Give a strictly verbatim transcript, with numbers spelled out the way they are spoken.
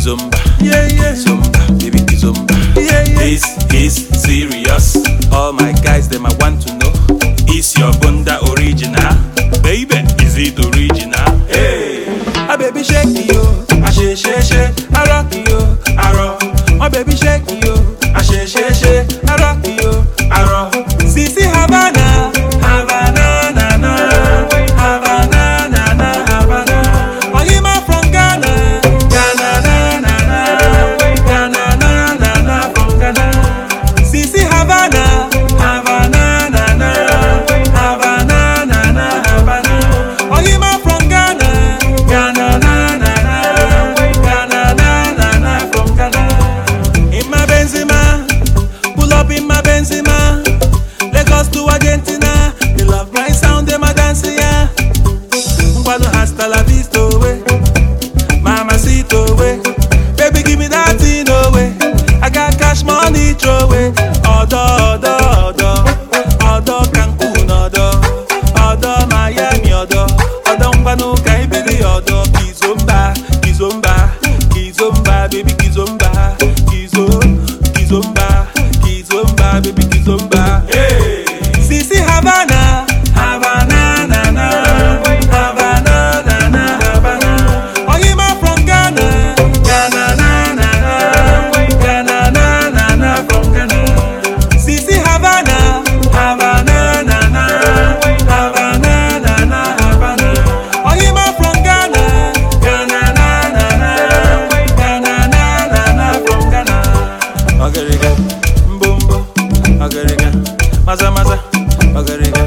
Kizomba, yeah, yeah. Kizomba, baby Kizomba, yeah, yeah. This is serious. All my guys, them I want to know. Is your bunda original? Baby, is it original? Hey, a baby shake yo, a shake shake shake, a rock yo, a rock. My baby shake yo, a shake shake shake, a rock yo, a rock. Sisi Havana, Havana, na na, Havana, na na, Havana. Oh, you ma from Ghana, Ghana, na na na, Ghana, na na na, from Ghana. Sisi Havana, Havana, na na, Havana, na na, Havana. Oh, you ma from Ghana, Ghana, na na na, Ghana, na na na, from Ghana. In my Benzema, pull up in my Benzema. Lagos to Argentina, they love my sound, they my dancing, yeah. Mbano hasta la vista, way. Mamacita, way. Baby, give me that thing, way. I got cash money, throw away. Odo, odo, odo. Odo Cancun, odo. Odo Miami, odo. Odo Mbano, Kaibili, odo. Kizomba, Kizomba, Kizomba, baby, Kizomba. Kizo, Kizomba, Kizomba, baby, Kizomba. Hey. Sisi Havana, Havana, na na, Havana, na na, Havana. Oh, you ma from Ghana, Ghana, na na na, Ghana, na na na, from Ghana. Sisi Havana, Havana, na na, Havana, na na, Havana. Oh, you ma from Ghana, Ghana, na na na, Ghana, na na na, from Ghana. Agariga, mbumbo, agariga, maza maza, agariga.